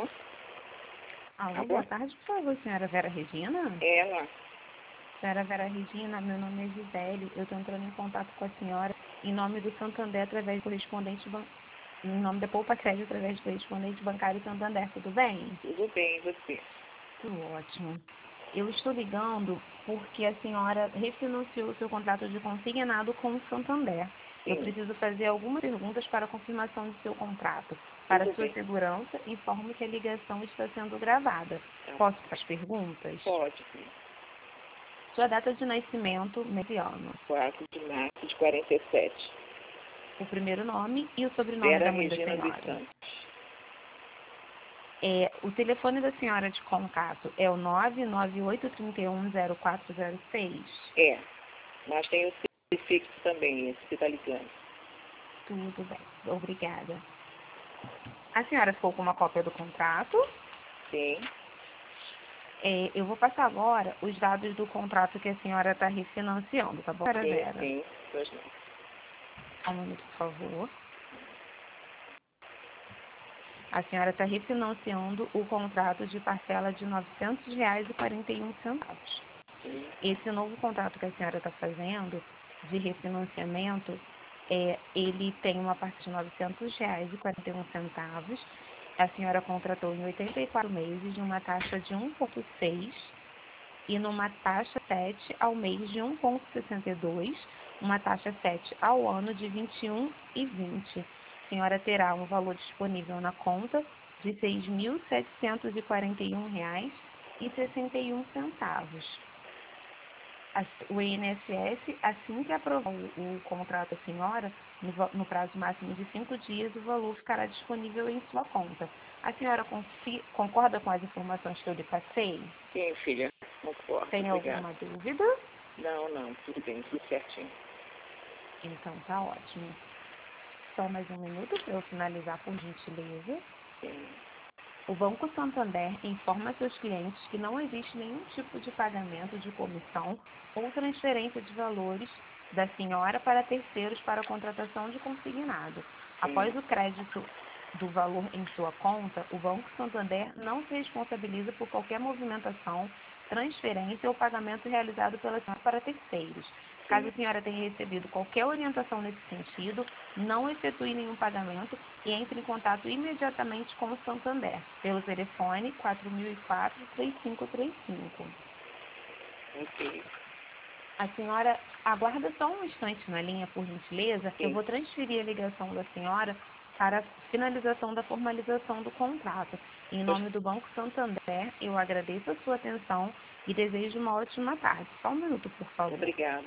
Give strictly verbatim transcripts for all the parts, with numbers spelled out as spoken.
Alô? Alô, Alô? boa tarde, por favor, senhora Vera Regina? Ela? Senhora Vera Regina, meu nome é Gisele, eu estou entrando em contato com a senhora em nome do Santander através do correspondente ban... em nome da Poupa Crédito através do correspondente bancário Santander, tudo bem? Tudo bem, e você? Tudo ótimo. Eu estou ligando porque a senhora refinanciou o seu contrato de consignado com o Santander. Eu Sim. preciso fazer algumas perguntas para a confirmação do seu contrato. Para Tudo sua bem. segurança, informo que a ligação está sendo gravada. Tá. Posso fazer as perguntas? Pode, sim. Sua data de nascimento, mês e ano. quatro de março de quarenta e sete. O primeiro nome e o sobrenome Vera da mãe da Regina dos senhora. Santos. É, o telefone da senhora de contato é o nove nove oito três um zero quatro zero seis? É, mas tem o fixo também, esse que está ligando. Tudo bem, obrigada. A senhora ficou com uma cópia do contrato? Sim. É, eu vou passar agora os dados do contrato que a senhora está refinanciando, tá bom, senhora Sim, Vera? sim. Pois não. Só um minuto, por favor. A senhora está refinanciando o contrato de parcela de novecentos reais e quarenta e um centavos. Sim. Esse novo contrato que a senhora está fazendo de refinanciamento, é, ele tem uma parte de novecentos reais e quarenta e um centavos. A senhora contratou em oitenta e quatro meses, numa taxa de um vírgula seis e numa taxa sete ao mês de um vírgula sessenta e dois, uma taxa sete ao ano de vinte e um e vinte. A senhora terá um valor disponível na conta de seis mil setecentos e quarenta e um reais e sessenta e um centavos. O I N S S, assim que aprovar o, o contrato da senhora, no, no prazo máximo de cinco dias, o valor ficará disponível em sua conta. A senhora confi, concorda com as informações que eu lhe passei? Sim, filha. Concordo. Tem Obrigada. alguma dúvida? Não, não. Tudo bem, tudo certinho. Então tá ótimo. Só mais um minuto para eu finalizar, por gentileza. Sim. O Banco Santander informa seus clientes que não existe nenhum tipo de pagamento de comissão ou transferência de valores da senhora para terceiros para a contratação de consignado. Após o crédito do valor em sua conta, o Banco Santander não se responsabiliza por qualquer movimentação, transferência ou pagamento realizado pela senhora para terceiros. Caso a senhora tenha recebido qualquer orientação nesse sentido, não efetue nenhum pagamento e entre em contato imediatamente com o Santander, pelo telefone quatro mil e quatro, três cinco três cinco. Ok. A senhora aguarda só um instante na linha, por gentileza. Sim. Eu vou transferir a ligação da senhora para a finalização da formalização do contrato. Em nome do Banco Santander, eu agradeço a sua atenção e desejo uma ótima tarde. Só um minuto, por favor. Obrigada.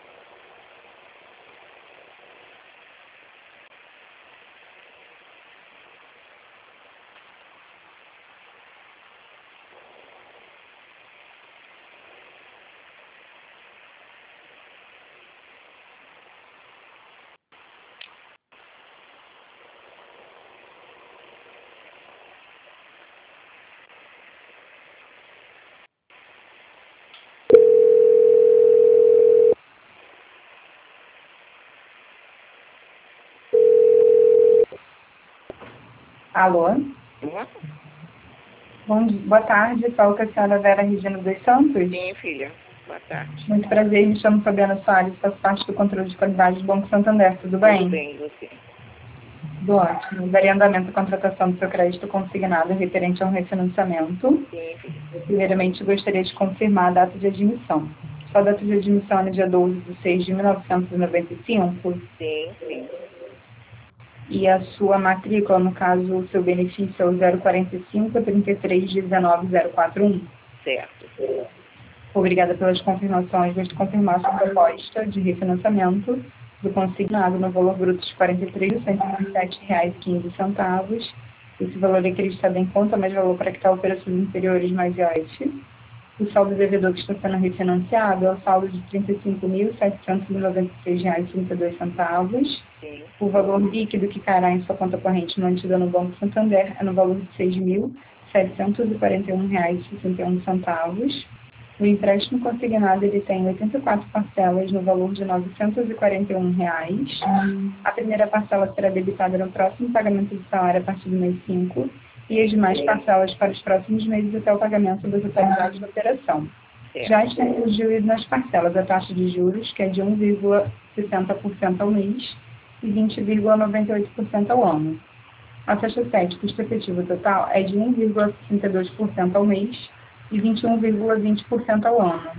Alô? Uhum. Bom dia, boa tarde, falo com a senhora Vera Regina dos Santos. Sim, filha. Boa tarde. Muito prazer, me chamo Fabiana Soares, faço parte do controle de qualidade do Banco Santander, tudo bem? Tudo bem, e você? Tudo ótimo. Daria andamento à contratação do seu crédito consignado referente a um refinanciamento. Sim, filha. Primeiramente, gostaria de confirmar a data de admissão. Sua data de admissão é no dia doze de seis de mil novecentos e noventa e cinco Sim, sim. e a sua matrícula, no caso, o seu benefício é o zero quarenta e cinco, trinta e três, dezenove, zero quatro um. Certo. Obrigada pelas confirmações. Vou te confirmar sua proposta de refinanciamento do consignado no valor bruto de quarenta e três mil cento e vinte e sete reais e quinze centavos. Esse valor é acreditado em conta, mais valor para quitar operações inferiores mais I O T. O saldo devedor que está sendo refinanciado é o saldo de trinta e cinco mil setecentos e noventa e seis reais e trinta e dois centavos. Sim. O valor líquido que cairá em sua conta corrente mantida no Banco Santander é no valor de seis mil setecentos e quarenta e um reais e sessenta e um centavos. O empréstimo consignado ele tem oitenta e quatro parcelas no valor de novecentos e quarenta e um reais. A primeira parcela será debitada no próximo pagamento de salário a partir do mês cinco e as demais parcelas para os próximos meses até o pagamento da totalidade da operação. Certo. Já está incluído nas parcelas a taxa de juros, que é de um vírgula sessenta por cento ao mês e vinte vírgula noventa e oito por cento ao ano. A taxa sete, custo efetivo total, é de um vírgula sessenta e dois por cento ao mês e vinte e um vírgula vinte por cento ao ano.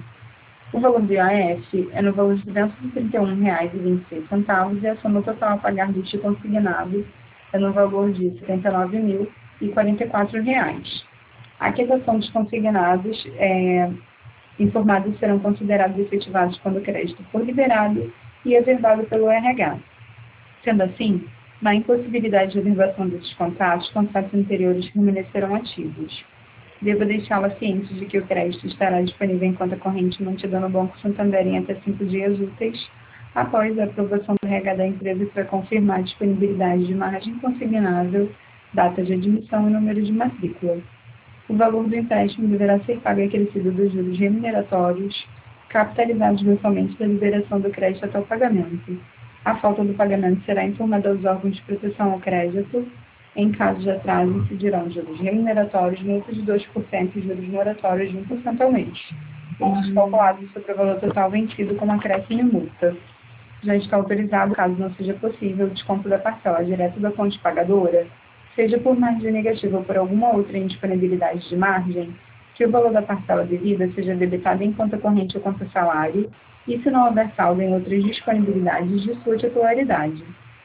O valor do I A F é no valor de duzentos e trinta e um reais e vinte e seis centavos e a soma total a pagar deste consignado é no valor de setenta e nove mil e quarenta e quatro reais. A quitação dos consignados é, informados serão considerados efetivados quando o crédito for liberado e averbado pelo R H. Sendo assim, na impossibilidade de averbação desses contratos, contratos anteriores permanecerão ativos. Devo deixá-la ciente de que o crédito estará disponível em conta corrente mantida no Banco Santander em até cinco dias úteis, após a aprovação do R H da empresa que vai confirmar a disponibilidade de margem consignável, data de admissão e número de matrícula. O valor do empréstimo deverá ser pago acrescido dos juros remuneratórios, capitalizados mensalmente da liberação do crédito até o pagamento. A falta do pagamento será informada aos órgãos de proteção ao crédito. Em caso de atraso, incidirão juros remuneratórios, multas de dois por cento e juros moratórios de um por cento ao mês. Estes calculados sobre o valor total vencido com acréscimo e multa. Já está autorizado, caso não seja possível, o desconto da parcela direto da fonte pagadora, seja por margem negativa ou por alguma outra indisponibilidade de margem, que o valor da parcela devida seja debitado em conta corrente ou conta salário, e se não houver saldo em outras disponibilidades de sua titularidade.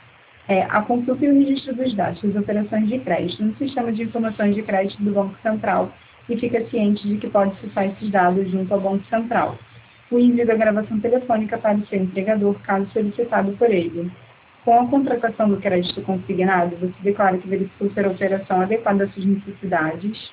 É, a consulta e o registro dos dados das operações de crédito no Sistema de Informações de Crédito do Banco Central e fica ciente de que pode acessar esses dados junto ao Banco Central. O envio da gravação telefônica para o seu empregador, caso solicitado por ele. Com a contratação do crédito consignado, você declara que verificou ser a operação adequada às suas necessidades.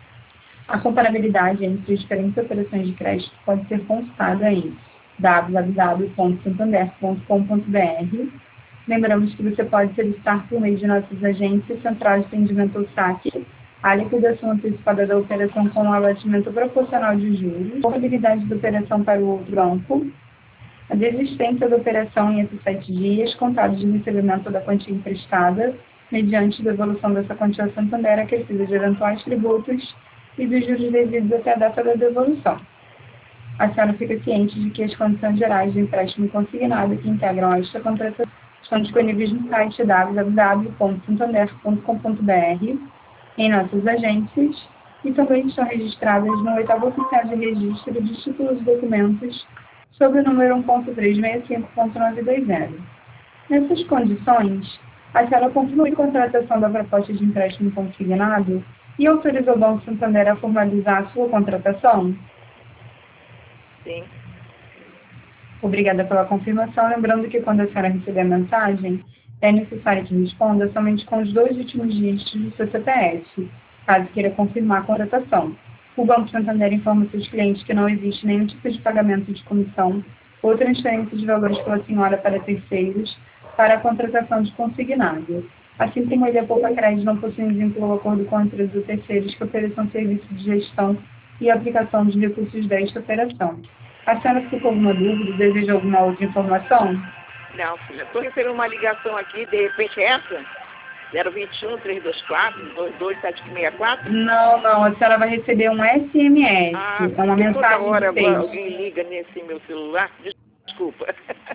A comparabilidade entre as diferentes operações de crédito pode ser consultada em w w w ponto santander ponto com ponto b r. Lembramos que você pode solicitar por meio de nossas agências Central de Atendimento ao Saque, a liquidação antecipada da operação com o abatimento proporcional de juros, a probabilidade da operação para o outro banco, a desistência da operação em até sete dias, contados de recebimento da quantia emprestada, mediante devolução dessa quantia ao Santander acrescida de eventuais tributos e dos juros devidos até a data da devolução. A senhora fica ciente de que as condições gerais do empréstimo consignado que integram esta contratação estão disponíveis no site w w w ponto santander ponto com ponto b r, em nossas agências, e também estão registradas no oitavo oficial de registro de títulos e documentos sob o número um ponto trezentos e sessenta e cinco ponto novecentos e vinte. Nessas condições, a senhora conclui a contratação da proposta de empréstimo consignado e autoriza o Banco Santander a formalizar a sua contratação? Sim. Obrigada pela confirmação. Lembrando que quando a senhora receber a mensagem, é necessário que responda somente com os dois últimos dígitos do seu C P F, caso queira confirmar a contratação. O Banco Santander informa seus clientes que não existe nenhum tipo de pagamento de comissão ou transferência de valores pela senhora para terceiros para a contratação de consignado. Assim como ele, a Poupa Crédito não possui um vínculo ou acordo com a empresa ou terceiros que ofereçam serviço de gestão e aplicação dos recursos desta operação. A senhora ficou com alguma dúvida? Deseja alguma outra informação? Não, filha. Estou recebendo uma ligação aqui, de repente é essa? zero vinte e um, trezentos e vinte e quatro, vinte e dois, sete seis quatro? Não, não. A senhora vai receber um S M S. Ah, é uma mensagem toda hora de texto. alguém liga nesse meu celular? Desculpa.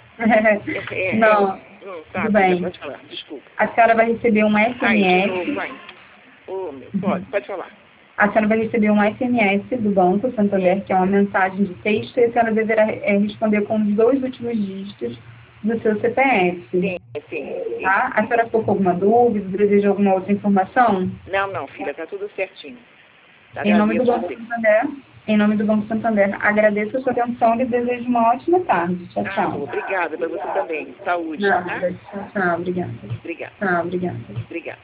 É, não, Hum, tá, tudo bem. Pode falar, desculpa. A senhora vai receber um S M S. Ai, de novo, vai. Oh, meu, pode, pode falar. A senhora vai receber um S M S do Banco Santander, que é uma mensagem de texto, e a senhora deverá é, responder com os dois últimos dígitos do seu C P F. Sim, sim, sim. Tá? A senhora ficou com alguma dúvida? Deseja alguma outra informação? Não, não, filha, tá tudo certinho. Tá, Em nome do Banco você. Santander, em nome do Banco Santander, agradeço a sua atenção e desejo uma ótima tarde. Tchau, Ah, tchau. obrigada, para você também. Saúde, Nada. tá? Tchau, tchau. Obrigada. Obrigada, Tchau, obrigada. obrigada.